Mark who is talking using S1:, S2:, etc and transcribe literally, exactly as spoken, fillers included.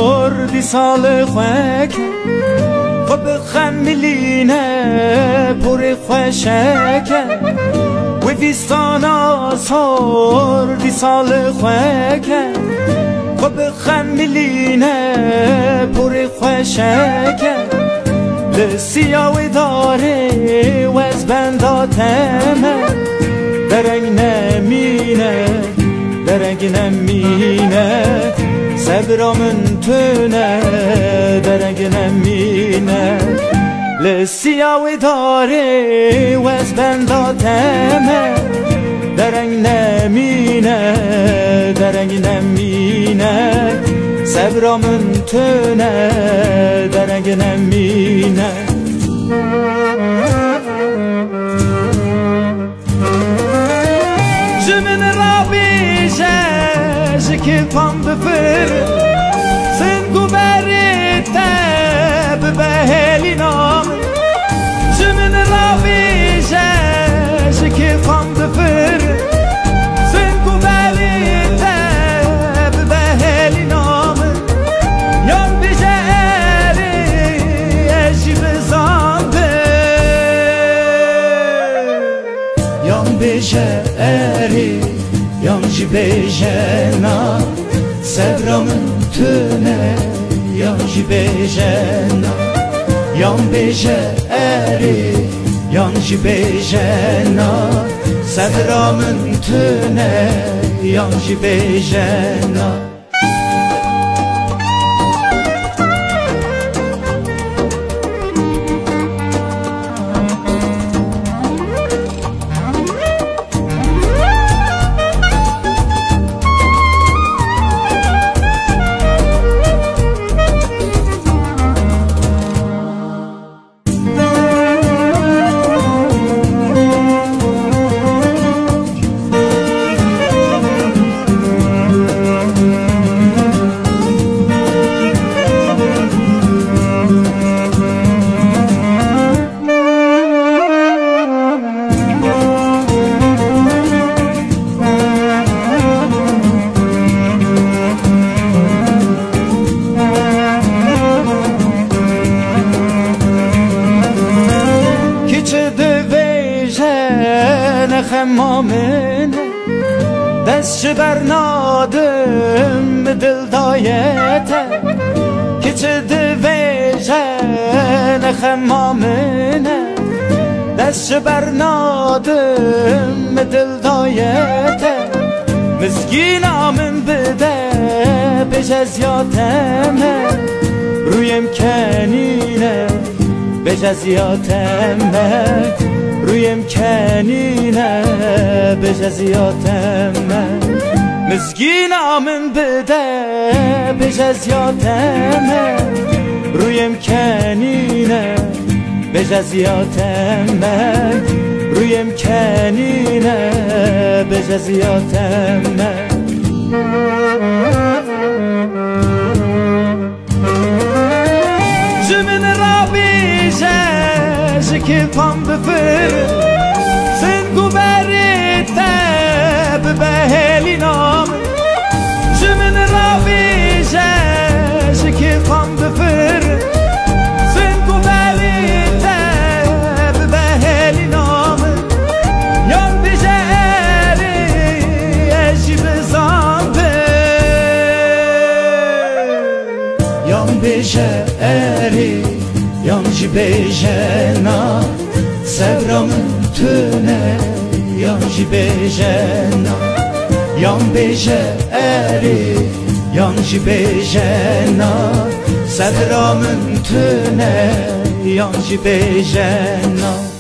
S1: دی سال خوک خب خملینه پر خوشک و ویستان آسار دی سال خوک خب خملینه پر خوشک لسیاوی داره و از بنداتمه درنگ نمینه درنگ نمینه صبرامن تونه درنگ نمینه لسیاوی داره و از بنداتمه درنگ نمینه درنگ نمینه صبرامن تونه درنگ نمینه جمن رابیشه که پام بفر سنگو بریته ببهلی نام جمن رابیشه که پام بفر سنگو بریته ببهلی نام یام بیشه اری اشی بزامده یام بیشه اری یانجی بیجنا صبرامن تونه یانجی بیجنا یان بیجه اری یانجی بیجنا صبرامن تونه یانجی بیجنا خمامن دست برنادم دل دایته که چه دویجن خمامن دست برنادم دل دایته مسکینامن بده بج از یاتمه رویم کنینه بج از یاتمه رویم کنینه بجزیاتمه مسکینامن بده بجزیاتمه رویم کنینه بجزیاتمه رویم کنینه بجزیاتمه جمن رابیشه که پام بفر سنگو بریته ببهلی نام جمن رابیشه که پام بفر سنگو بریته ببهلی نام یان بیشه اری اشی بزامده یان بیشه اری یانجی بیجنا صبرامن تونه یانجی بیجنا یان بیجه اری یانجی بیجنا صبرامن تونه یانجی بیجنا